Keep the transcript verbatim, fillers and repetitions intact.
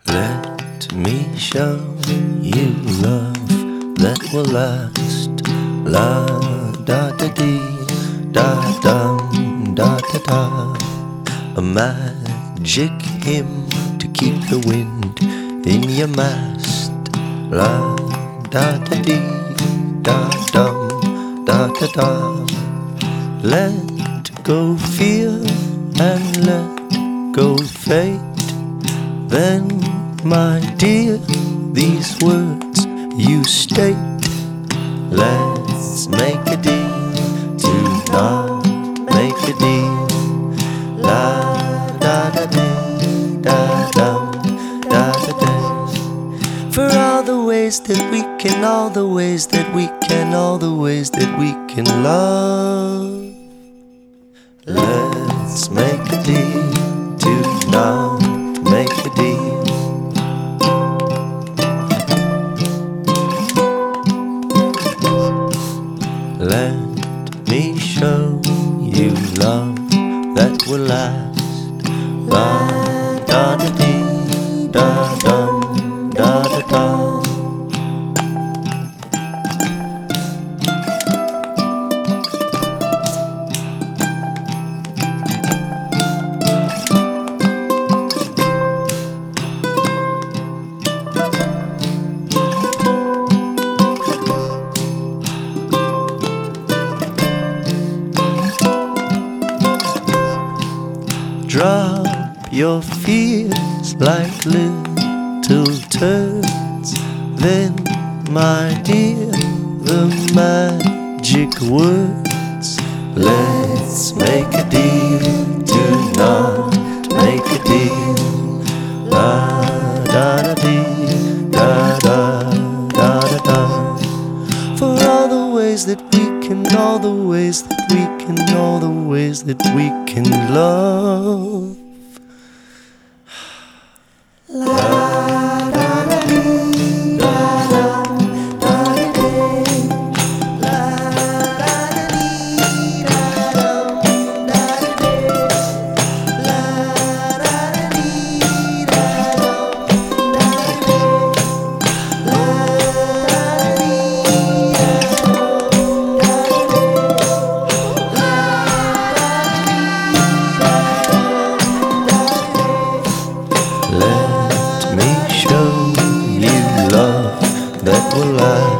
Let me show you love that will last. La da da dee, da dum, da da da. A magic hymn to keep the wind in your mast. La da da dee, da dum, da da da. Let go fear and let go fate. Then, my dear, these words you state. Let's make a deal to not make a deal. La da da dee, da dum, da da da. For all the ways that we can, all the ways that we can, all the ways that we can love. Let's make a deal to not make a deal. Let me show you love that will last. La da da dee, da dum, da da da. Drop your fears like little turds. Then, my dear, the magic words. Let's make a deal to not make a deal. La da da dee, da da da da da. For all the ways that we can, all the ways that we can, all the ways that we can love. La da da dee, da da da da dee. La da da dee, da dum, da da dee. La da da dee, da dum, da da dee. La da da dee, da dum, da da dee. La da da dee. Let me show you love that will last.